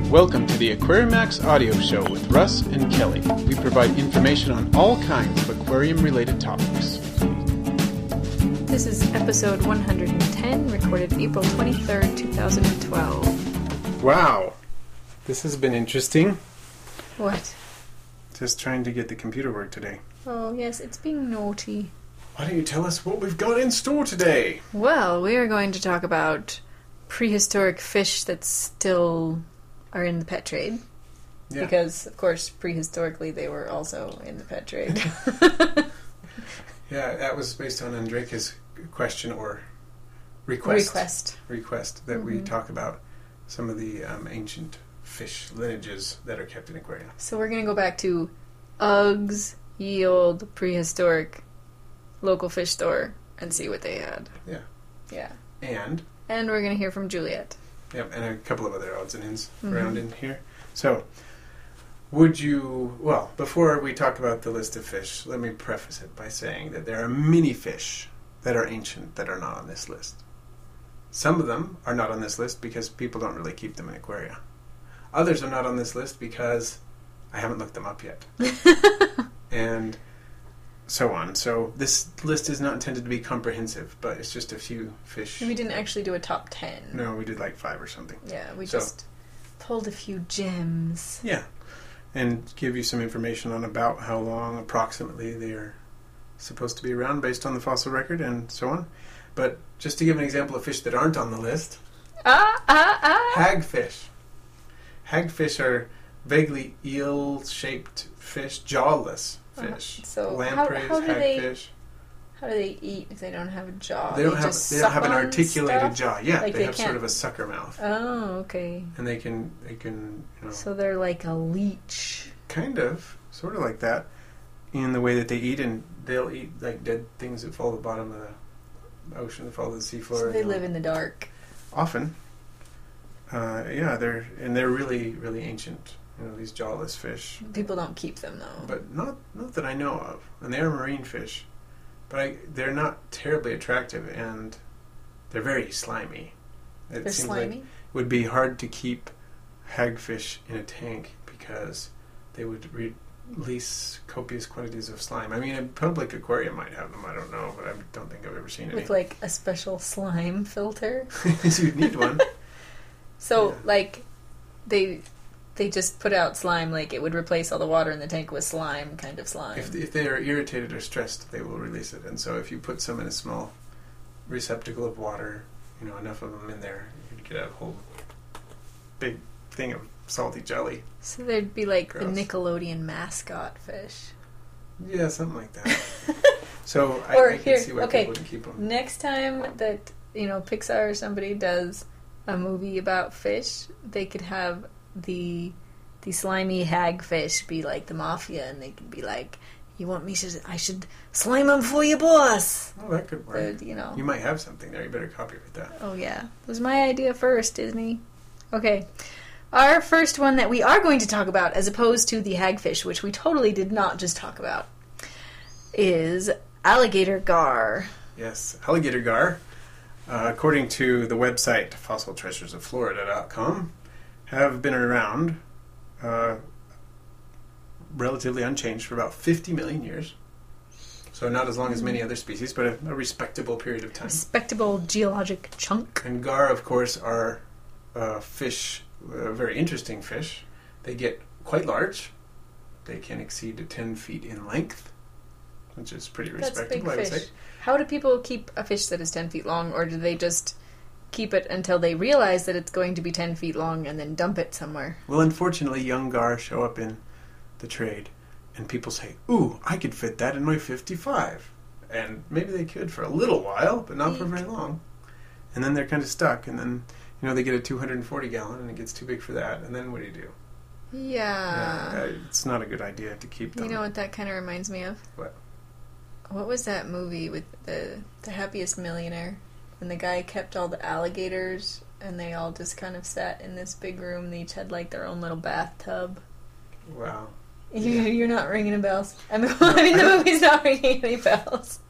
Welcome to the AquariumMax audio show with Russ and Kelly. We provide information on all kinds of aquarium-related topics. This is episode 110, recorded April 23rd, 2012. Wow. This has been interesting. What? Just trying to get the computer work today. Oh, yes, it's being naughty. Why don't you tell us what we've got in store today? Well, we are going to talk about prehistoric fish that still are in the pet trade. Yeah. Because, of course, prehistorically they were also in the pet trade. Yeah, that was based on Andreka's question or request that we talk about some of the ancient fish lineages that are kept in aquaria. So we're going to go back to Uggs, ye old prehistoric local fish store and see what they had. Yeah. Yeah. And we're going to hear from Juliet. Yep, and a couple of other odds and ends around in here. So, before we talk about the list of fish, let me preface it by saying that there are many fish that are ancient that are not on this list. Some of them are not on this list because people don't really keep them in aquaria. Others are not on this list because I haven't looked them up yet. And so on. So this list is not intended to be comprehensive, but it's just a few fish. We didn't actually do a top 10. No, we did like 5 or something. Yeah, we just pulled a few gems. Yeah, and give you some information on about how long approximately they're supposed to be around based on the fossil record and so on. But just to give an example of fish that aren't on the list. Hagfish. Hagfish are vaguely eel-shaped fish, jawless fish. So lampreys, hagfish. How do they eat if they don't have a jaw? They don't have an articulated jaw. Yeah, like they have sort of a sucker mouth. Oh, okay. And they can So they're like a leech. Kind of, sort of like that, in the way that they eat, and they'll eat like dead things that fall to the bottom of the ocean, that fall to the seafloor. So they live in the dark. Often. They're really, really ancient. These jawless fish. People don't keep them though. But not that I know of. And they are marine fish. But they're not terribly attractive, and they're very slimy. It they're seems slimy? like it would be hard to keep hagfish in a tank because they would release copious quantities of slime. I mean, a public aquarium might have them, I don't know, but I don't think I've ever seen any. With like a special slime filter? You'd need one. So, they just put out slime, like it would replace all the water in the tank with slime, kind of slime. If they are irritated or stressed, they will release it. And so if you put some in a small receptacle of water, enough of them in there, you'd get a whole big thing of salty jelly. So they'd be like Gross. The Nickelodeon mascot fish. Yeah, something like that. So Or I can see why people wouldn't keep them. Next time that, Pixar or somebody does a movie about fish, they could have the slimy hagfish be like the mafia, and they could be like, "You want me to? I should slime them for you, boss." Oh, that could work. You might have something there. You better copyright that. Oh yeah, it was my idea first, Disney. Okay, our first one that we are going to talk about, as opposed to the hagfish, which we totally did not just talk about, is alligator gar. Yes, alligator gar. According to the website fossiltreasuresoflorida.com, have been around relatively unchanged for about 50 million years. So not as long as many other species, but a respectable period of time. Respectable geologic chunk. And gar, of course, are fish, very interesting fish. They get quite large. They can exceed 10 feet in length, which is pretty respectable, I would say. How do people keep a fish that is 10 feet long, or do they just keep it until they realize that it's going to be 10 feet long and then dump it somewhere? Well, unfortunately, young gar show up in the trade, and people say, "Ooh, I could fit that in my 55." And maybe they could for a little while, but not for very long. And then they're kind of stuck, and then, they get a 240 gallon, and it gets too big for that, and then what do you do? Yeah. It's not a good idea to keep them. You know what that kind of reminds me of? What? What was that movie with the Happiest Millionaire? And the guy kept all the alligators, and they all just kind of sat in this big room. They each had like their own little bathtub. Wow. You're not ringing any bells. The movie's not ringing any bells.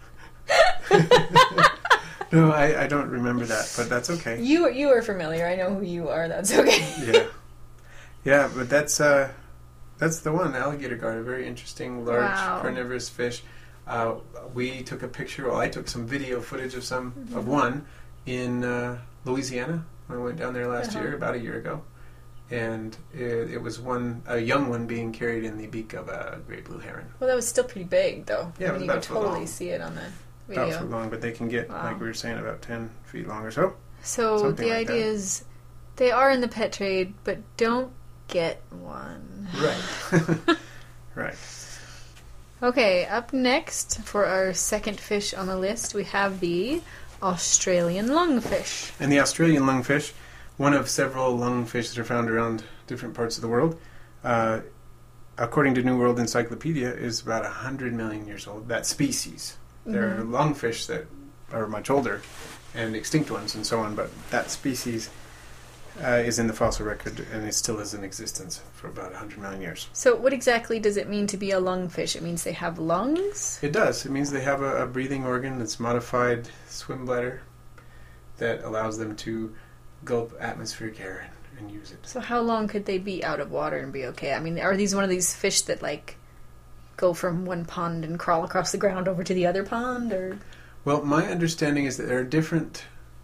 No, I don't remember that, but that's okay. You are familiar. I know who you are. That's okay. Yeah. Yeah, but that's the one, alligator gar, a very interesting, large Wow. carnivorous fish. We took a picture, well, I took some video footage of Mm-hmm. of one in Louisiana. When I went down there last year, about a year ago. And it was a young one being carried in the beak of a great blue heron. Well, that was still pretty big, though. Yeah, it was you could about foot totally long. see it on the About video. foot long, but they can get, Wow. like we were saying, about 10 feet long or so. So Something the like idea that. is they are in the pet trade, but don't get one. Right. Right. Okay, up next for our second fish on the list, we have the Australian lungfish. And the Australian lungfish, one of several lungfish that are found around different parts of the world, according to New World Encyclopedia, is about 100 million years old. That species. There are lungfish that are much older and extinct ones and so on, but that species is in the fossil record and it still is in existence for about 100 million years. So what exactly does it mean to be a lungfish? It means they have lungs? It does. It means they have a breathing organ that's modified swim bladder that allows them to gulp atmospheric air and use it. So how long could they be out of water and be okay? I mean, are these one of these fish that, like, go from one pond and crawl across the ground over to the other pond, or...? Well, my understanding is that there are different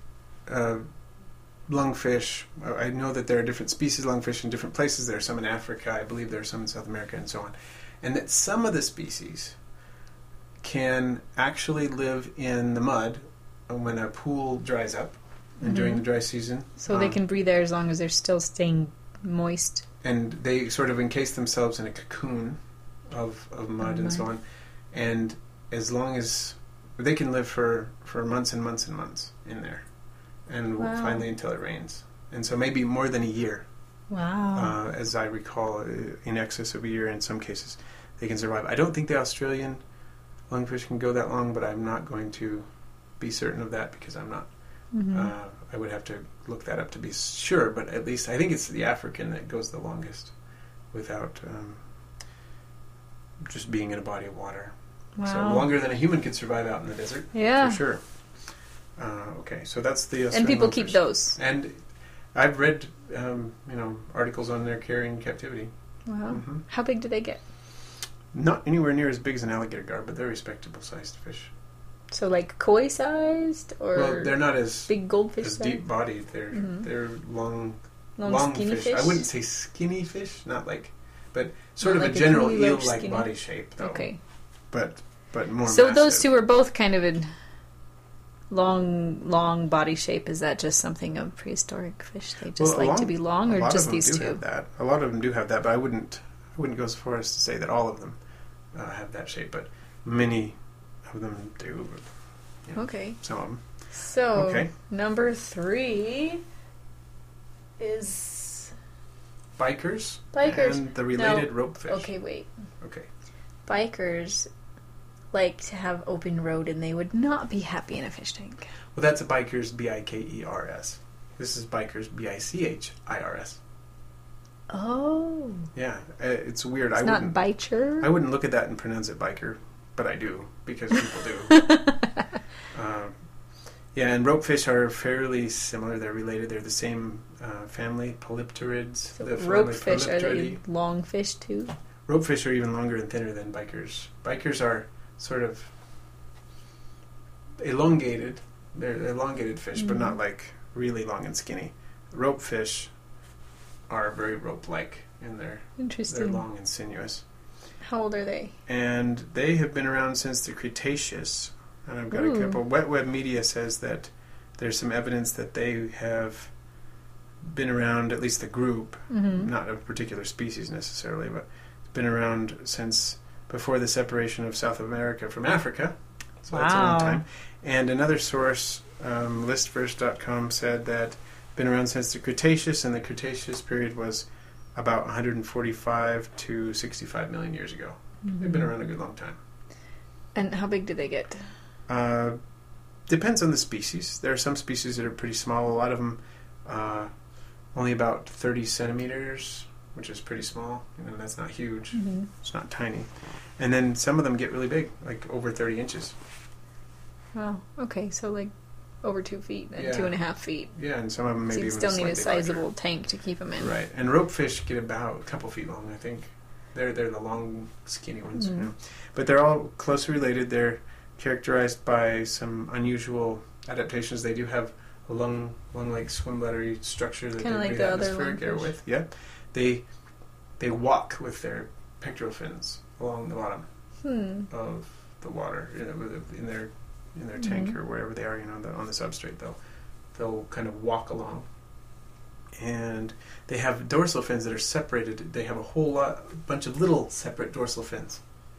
lungfish. I know that there are different species of lungfish in different places. There are some in Africa. I believe there are some in South America and so on. And that some of the species can actually live in the mud when a pool dries up and during the dry season. So they can breathe there as long as they're still staying moist. And they sort of encase themselves in a cocoon of mud and so on. And as long as... They can live for months and months and months in there. And finally until it rains. And so maybe more than a year. Wow. As I recall, in excess of a year in some cases, they can survive. I don't think the Australian lungfish can go that long, but I'm not going to be certain of that because I'm not. I would have to look that up to be sure, but at least I think it's the African that goes the longest without just being in a body of water. Wow. So longer than a human could survive out in the desert, Yeah. for sure. Okay, so that's the Australian And people lungfish. keep those. And I've read, articles on their carrying captivity. Wow. Mhm. How big do they get? Not anywhere near as big as an alligator gar, but they're respectable-sized fish. So, like, koi-sized? Or Well, they're not as big goldfish as size? deep-bodied. They're long skinny fish? I wouldn't say skinny fish, not like, but sort Not of like a a general truly large eel-like skinny? body shape, though. Okay. But more. So massive. those two are both kind of in long body shape. Is that just something of prehistoric fish? They just like to be long, a or lot just of them these do two? have that. A lot of them do have that, but I wouldn't go so far as to say that all of them have that shape. But many of them do. You know, Okay. some of them. So Okay. number 3 is Bikers. Bikers. And the related No. ropefish. Okay, wait. Okay. Bikers like to have open road, and they would not be happy in a fish tank. Well, that's a bikers, Bikers. This is bikers, Bichirs. Oh, Yeah, it's weird. it's not bicher. I wouldn't look at that and pronounce it biker, but I do because people do. Yeah, and ropefish are fairly similar. They're related. They're the same family, Polypterids. So the family ropefish, are they Polypteridae. long fish too? Ropefish are even longer and thinner than bikers. Bikers are sort of elongated. They're elongated fish, but not like really long and skinny. Ropefish are very rope-like in they're Interesting. long and sinuous. How old are they? And they have been around since the Cretaceous. And I've got a couple. Wet Web Media says that there's some evidence that they have been around, at least the group, not a particular species necessarily, but been around since before the separation of South America from Africa. So that's a long time. And another source, listverse.com, said that been around since the Cretaceous, and the Cretaceous period was about 145 to 65 million years ago. They've been around a good long time. And how big do they get? Depends on the species. There are some species that are pretty small. A lot of them only about 30 centimeters, which is pretty small. That's not huge. It's not tiny. And then some of them get really big, like over 30 inches. Wow. Okay, so like over 2 feet and Yeah. 2.5 feet. Yeah, and some of them So maybe you even still need a slightly sizable larger. tank to keep them in. Right, and ropefish get about a couple feet long, I think. They're the long, skinny ones. Mhm. You know. But they're all closely related. They're characterized by some unusual adaptations. They do have a lung-like swim bladder structure that Kinda they like breathe the other atmospheric air lungfish. with. Yeah, they walk with their pectoral fins along the bottom of the water, in their tank Mhm. or wherever they are, on the substrate. They'll kind of walk along, and they have dorsal fins that are separated. They have a bunch of little separate dorsal fins.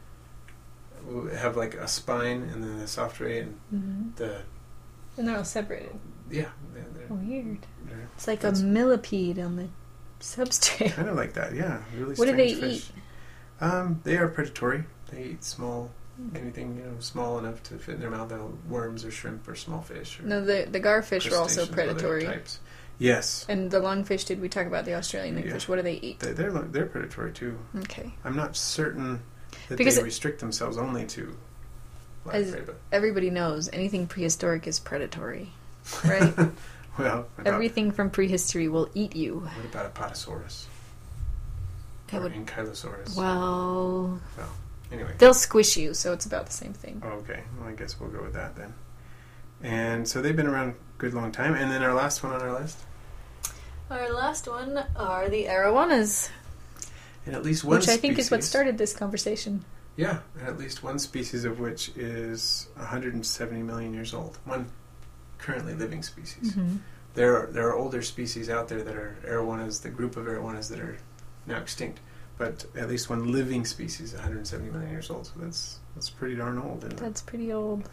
We have like a spine and then a soft ray and the And they're all separated. yeah, Weird. they're It's like That's- a millipede on the substrate. kind of like that. Yeah, really. What do they strange fish. They are predatory. They eat small. Anything small enough to fit in their mouth. Worms or shrimp or small fish. Or No, the garfish are also crustaceans, other predatory. types. Yes, And the lungfish, did we talk about the Australian Yeah. lungfish? What do they eat? they're predatory too. Okay. I'm not certain that Because they restrict themselves only to live As- prey, but Everybody knows anything prehistoric is predatory, right? well, Everything from prehistory will eat you. what about Apatosaurus That or would- Ankylosaurus? Well, Anyway. they'll squish you, so it's about the same thing. Okay, well, I guess we'll go with that then. And so they've been around a good long time. And then our last one on our list, Our last one are the arowanas, and at least one which I think is what species- started this conversation. Yeah, and at least one species of which is 170 million years old. One currently living species. Mm-hmm. There are older species out there that are arowanas, the group of arowanas that are now extinct. But at least one living species, 170 million years old. So that's pretty darn old, isn't it? That's pretty old.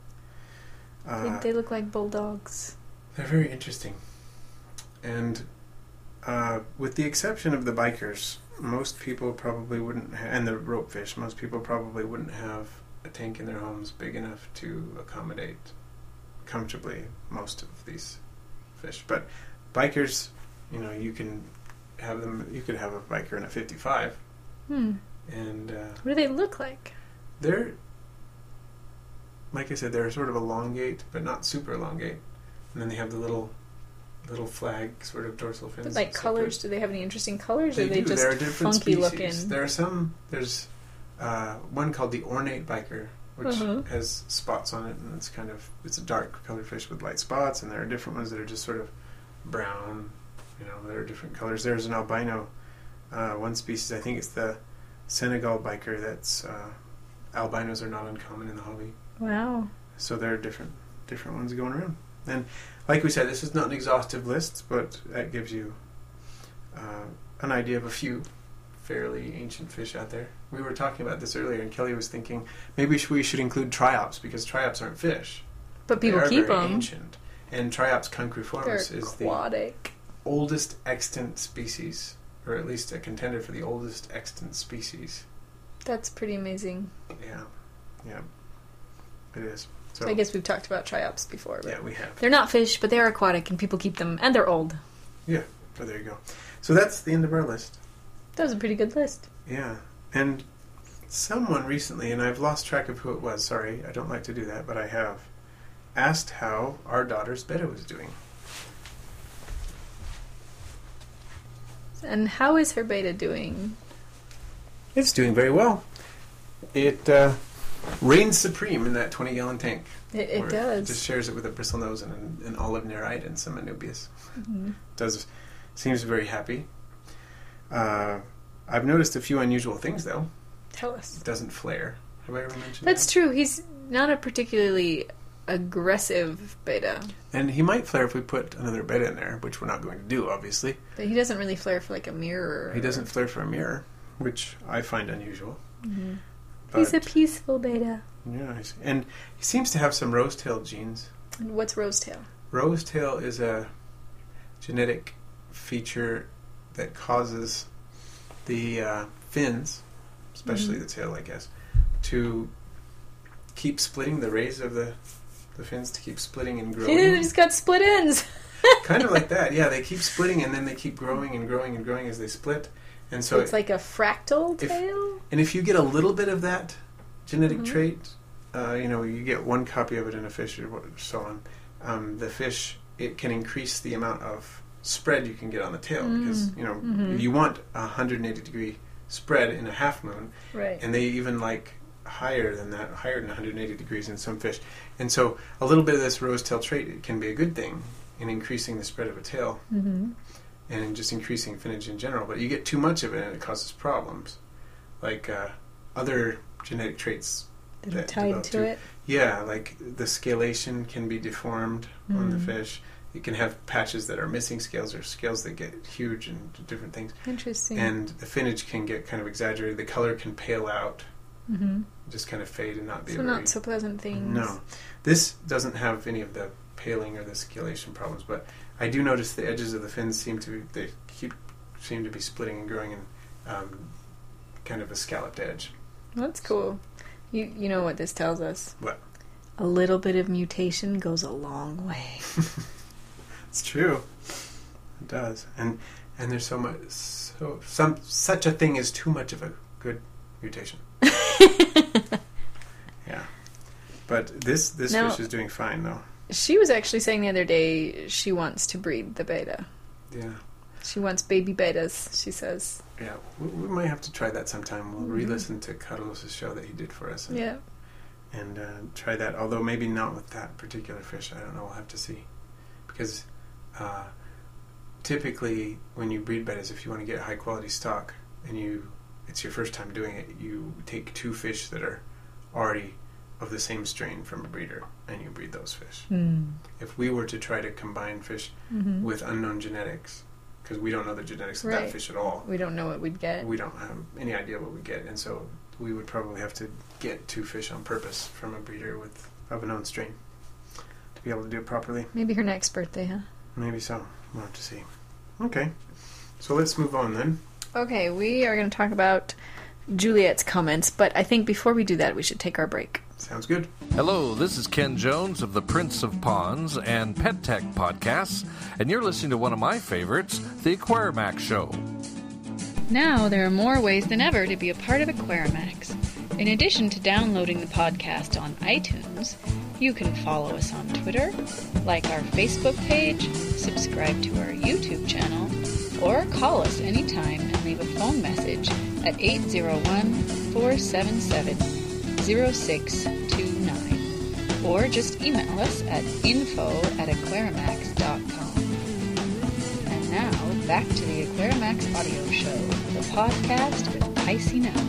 Yeah. They look like bulldogs. They're very interesting. And with the exception of the bikers, most people probably wouldn't, and the ropefish, most people probably wouldn't have a tank in their homes big enough to accommodate comfortably most of these fish. But bikers, you can have them. You could have a biker in a 55, and What do they look like? they're, like I said, they're sort of elongate, but not super elongate. And then they have the little flag sort of dorsal fins. But like colors, do they have any interesting colors, or They are they do. just There are different funky species. looking? There are some. There's one called the ornate biker, which has spots on it, and it's a dark colored fish with light spots. And there are different ones that are just sort of brown. There are different colors. There's an albino one species. I think it's the Senegal biker. That's albinos are not uncommon in the hobby. Wow. So there are different ones going around. And like we said, this is not an exhaustive list, but that gives you an idea of a few fairly ancient fish out there. We were talking about this earlier, and Kelly was thinking maybe we should include triops, because triops aren't fish. But They people are keep very them. ancient. And Triops They're concruiformis is the aquatic. oldest extant species, or at least a contender for the oldest extant species. That's pretty amazing. Yeah, it is. So I guess we've talked about triops before. But yeah, we have. they're not fish, but they're aquatic, and people keep them, and they're old. Yeah, so there you go. So that's the end of our list. That was a pretty good list. Yeah, and someone recently, and I've lost track of who it was, sorry, I don't like to do that, but I have, asked how our daughter's betta was doing. And how is her beta doing? It's doing very well. It reigns supreme in that 20-gallon tank. It where does. It just shares it with a bristlenose and an olive nerite and some anubias. Mhm. Seems very happy. I've noticed a few unusual things, though. Tell us. It doesn't flare. Have I ever mentioned That's that? true. He's not a particularly aggressive beta, And he might flare if we put another betta in there, which we're not going to do, obviously. but he doesn't really flare for like a mirror. He doesn't flare for a mirror, which I find unusual. He's a But, peaceful beta. yeah, and he seems to have some rose-tailed genes. And what's rosetail? Rose-tail is a genetic feature that causes the fins, especially the tail, I guess, to keep splitting. The rays of the fins to keep splitting and growing. He's got split ends. Kind of like that, yeah. They keep splitting and then they keep growing and growing and growing as they split. And so It's like a fractal if- tail. and if you get a little bit of that genetic trait, you get one copy of it in a fish or so on, the fish, it can increase the amount of spread you can get on the tail because, you want a 180 degree spread in a half moon, Right. and they even like higher than 180 degrees in some fish. And so a little bit of this rose-tail trait, it can be a good thing in increasing the spread of a tail and in just increasing finnage in general. But you get too much of it and it causes problems. Like other genetic traits That are that tied develop to too. it. Yeah, like the scalation can be deformed on the fish. You can have patches that are missing scales or scales that get huge and different things. Interesting. And the finnage can get kind of exaggerated. The color can pale out, just kind of fade and not be So not so pleasant things. No. This doesn't have any of the paling or the scalation problems, but I do notice the edges of the fins seem to be splitting and growing in kind of a scalloped edge. That's cool. You know what this tells us? What? A little bit of mutation goes a long way. It's true. It does. And there's such a thing as too much of a good mutation. Yeah. But this Now, fish is doing fine though. She was actually saying the other day she wants to breed the beta. Yeah. She wants baby betas, she says. Yeah. We might have to try that sometime. We'll re-listen to Carlos' show that he did for us. And try that. Although maybe not with that particular fish. I don't know. We'll have to see. Because typically when you breed betas, if you want to get high quality stock and it's your first time doing it, you take two fish that are already of the same strain from a breeder and you breed those fish. If we were to try to combine fish with unknown genetics, because we don't know the genetics of that fish at all, we don't know what we'd get. we don't have any idea what we'd get, and so we would probably have to get two fish on purpose from a breeder of a known strain to be able to do it properly. Maybe her next birthday, huh? Maybe so. We'll have to see. Okay. So let's move on then. Okay, we are going to talk about Juliet's comments, but I think before we do that, we should take our break. Sounds good. Hello, this is Ken Jones of the Prince of Ponds and Pet Tech podcasts, and you're listening to one of my favorites, The Aquarimax Show. Now there are more ways than ever to be a part of Aquarimax. In addition to downloading the podcast on iTunes, you can follow us on Twitter, like our Facebook page, subscribe to our YouTube channel, or call us anytime and leave a phone message at 801-477-0629. Or just email us at info@aquarimax.com. And now, back to the Aquarimax Audio Show, the podcast with Pisces Now.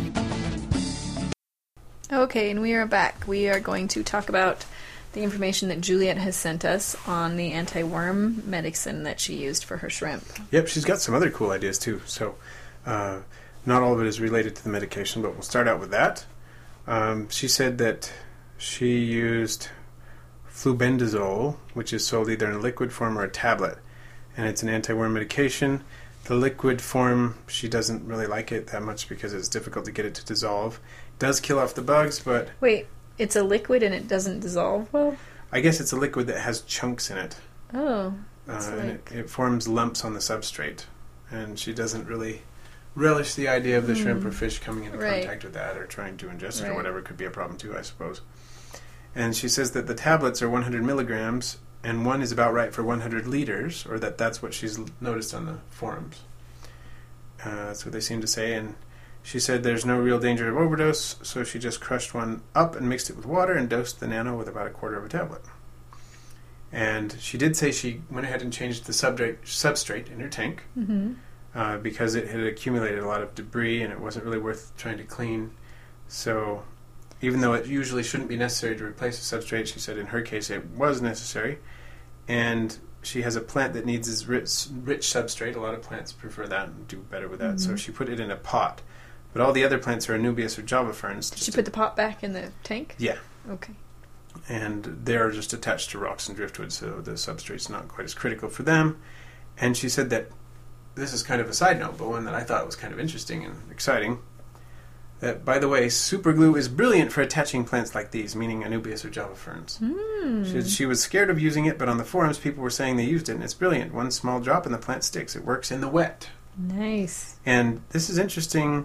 Okay, and we are back. We are going to talk about the information that Juliet has sent us on the anti-worm medicine that she used for her shrimp. Yep, she's got some other cool ideas too. So not all of it is related to the medication, but we'll start out with that. She said that she used flubendazole, which is sold either in a liquid form or a tablet, and it's an anti-worm medication. The liquid form, she doesn't really like it that much because it's difficult to get it to dissolve. It does kill off the bugs, but... Wait, it's a liquid and it doesn't dissolve well? I guess it's a liquid that has chunks in it. Oh. And it forms lumps on the substrate. And she doesn't really relish the idea of the shrimp or fish coming into contact with that or trying to ingest it or whatever. Could be a problem too, I suppose. And she says that the tablets are 100 milligrams and one is about right for 100 liters, or that's what she's noticed on the forums. That's what they seem to say. And she said there's no real danger of overdose, so she just crushed one up and mixed it with water and dosed the nano with about a quarter of a tablet. And she did say she went ahead and changed the substrate in her tank because it had accumulated a lot of debris and it wasn't really worth trying to clean. So even though it usually shouldn't be necessary to replace a substrate, she said in her case it was necessary. And she has a plant that needs this rich substrate. A lot of plants prefer that and do better with that. So she put it in a pot. But all the other plants are Anubias or Java ferns. Did she put the pot back in the tank? Yeah. Okay. And they're just attached to rocks and driftwood, so the substrate's not quite as critical for them. And she said that, this is kind of a side note, but one that I thought was kind of interesting and exciting, that, by the way, super glue is brilliant for attaching plants like these, meaning Anubias or Java ferns. She was scared of using it, but on the forums people were saying they used it, and it's brilliant. One small drop and the plant sticks. It works in the wet. Nice. And this is interesting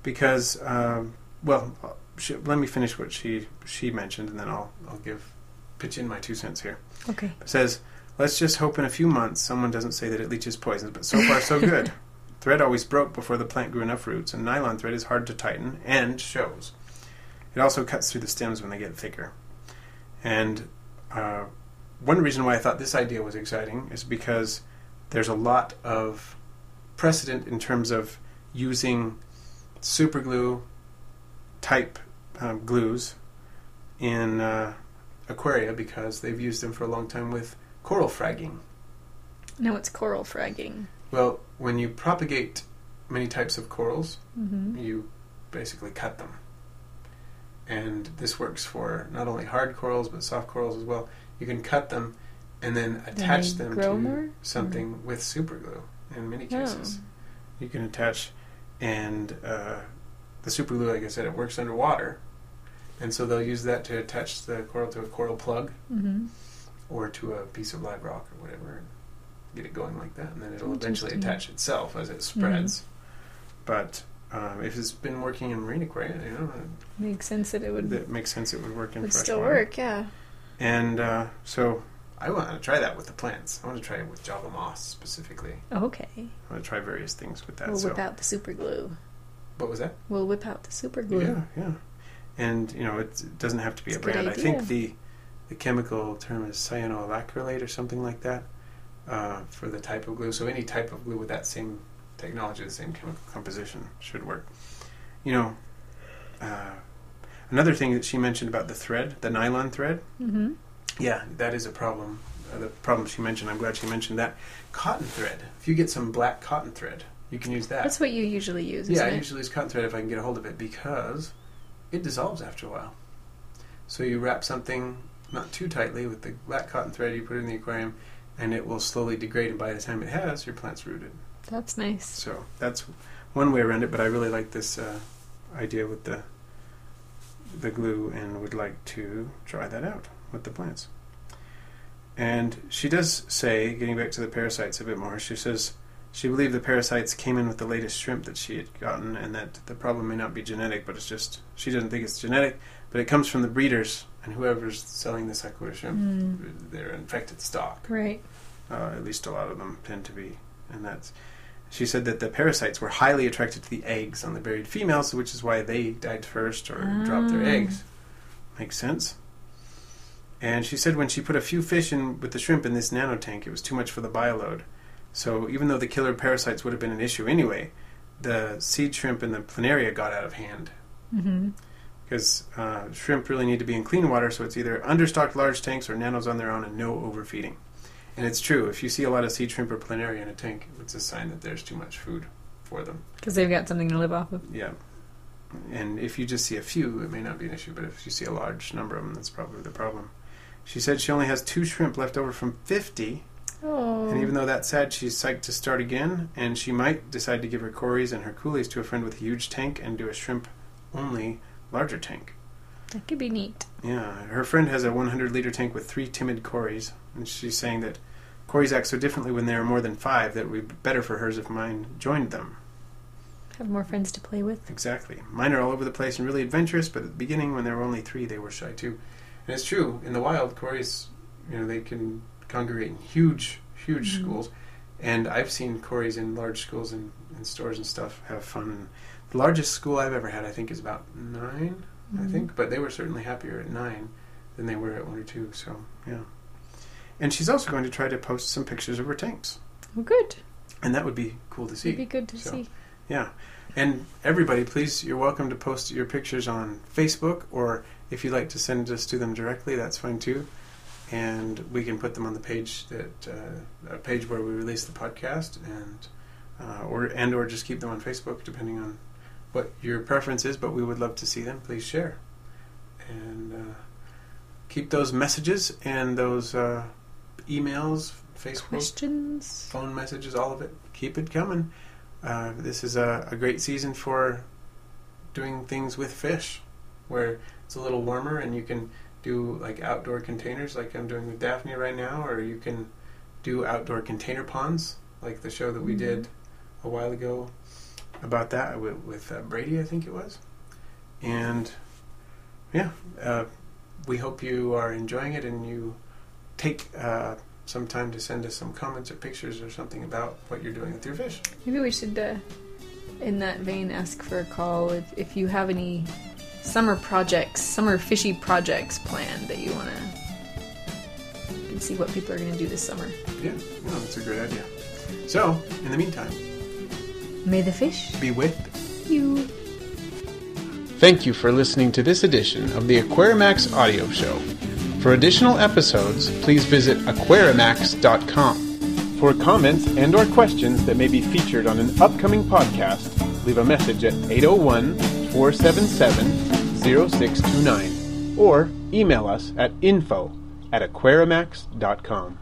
because, let me finish what she mentioned, and then I'll give pitch in my 2 cents here. Okay. It says, let's just hope in a few months someone doesn't say that it leaches poisons, but so far so good. Thread always broke before the plant grew enough roots, and nylon thread is hard to tighten and shows. It also cuts through the stems when they get thicker. And one reason why I thought this idea was exciting is because there's a lot of precedent in terms of using superglue type glues in aquaria, because they've used them for a long time with coral fragging. Now it's coral fragging. Well, when you propagate many types of corals, Mm-hmm. you basically cut them. And this works for not only hard corals but soft corals as well. You can cut them and then attach them grow to more? something with superglue in many cases. You can attach, and the superglue, like I said, it works underwater. And so they'll use that to attach the coral to a coral plug Mm-hmm. or to a piece of live rock or whatever, and get it going like that. And then it'll eventually Interesting. attach itself as it spreads. But if it's been working in marine aquaria, Makes sense that it would that makes sense it would work in would fresh still water. work, yeah. And so I want to try that with the plants. I want to try it with Java moss specifically. Okay. I want to try various things with that. We'll so whip out the super glue. what was that? We'll whip out the super glue. Yeah, yeah. And it doesn't have to be It's a a good brand. I idea. think the chemical term is cyanoacrylate or something like that for the type of glue. So any type of glue with that same technology, the same chemical composition should work. Another thing that she mentioned about the thread, the nylon thread, Mm-hmm. yeah, that is a problem. The problem she mentioned, I'm glad she mentioned that. Cotton thread. If you get some black cotton thread, you can use that. That's what you usually use, Yeah, isn't I it? usually use cotton thread if I can get a hold of it, because it dissolves after a while. So you wrap something not too tightly with the black cotton thread, you put it in the aquarium, and it will slowly degrade, and by the time it has, your plant's rooted. That's nice. So that's one way around it, but I really like this idea with the glue and would like to try that out with the plants. And she does say, getting back to the parasites a bit more, she says she believed the parasites came in with the latest shrimp that she had gotten, and that the problem may not be genetic, but it's just, she doesn't think it's genetic, but it comes from the breeders, and whoever's selling this aqua shrimp, they're infected stock. Right. At least a lot of them tend to be. And that's, she said that the parasites were highly attracted to the eggs on the buried females, which is why they died first or dropped their eggs. Makes sense. And she said when she put a few fish in with the shrimp in this nano tank, it was too much for the bioload. So even though the killer parasites would have been an issue anyway, the seed shrimp in the planaria got out of hand. Mm-hmm. Because shrimp really need to be in clean water, so it's either understocked large tanks or nanos on their own and no overfeeding. And it's true, if you see a lot of seed shrimp or planaria in a tank, it's a sign that there's too much food for them. Because they've got something to live off of. Yeah. And if you just see a few, it may not be an issue, but if you see a large number of them, that's probably the problem. She said she only has 2 shrimp left over from 50, Oh. and even though that's sad, she's psyched to start again, and she might decide to give her cories and her coolies to a friend with a huge tank and do a shrimp-only larger tank. That could be neat. Yeah, her friend has a 100-liter tank with 3 timid cories, and she's saying that cories act so differently when there are more than 5 that it would be better for hers if mine joined them. Have more friends to play with. Exactly. Mine are all over the place and really adventurous, but at the beginning, when there were only 3, they were shy too. And it's true, in the wild, cories, they can congregate in huge schools. And I've seen cories in large schools and in stores and stuff have fun. The largest school I've ever had, I think, is about 9, I think. But they were certainly happier at 9 than they were at 1 or 2, so, yeah. And she's also going to try to post some pictures of her tanks. Well, good. And that would be cool to see. It'd be good to see. Yeah. And everybody, please, you're welcome to post your pictures on Facebook, or if you'd like to send us to them directly, that's fine too. And we can put them on the page a page where we release the podcast, and or just keep them on Facebook, depending on what your preference is. But we would love to see them. Please share, and keep those messages and those emails, Facebook, Questions. phone messages, all of it. Keep it coming. This is a great season for doing things with fish, where it's a little warmer and you can do like outdoor containers like I'm doing with Daphne right now, or you can do outdoor container ponds like the show that we did a while ago about that with Brady, I think it was. And yeah, we hope you are enjoying it and you take some time to send us some comments or pictures or something about what you're doing with your fish. Maybe we should, in that vein, ask for a call if you have any summer fishy projects planned that you want to see what people are going to do this summer. Yeah, no, that's a great idea. So, in the meantime, may the fish be with you. Thank you for listening to this edition of the Aquarimax audio show. For additional episodes, please visit aquarimax.com. For comments and or questions that may be featured on an upcoming podcast, leave a message at 801-477-0629 or email us at info@aquarimax.com.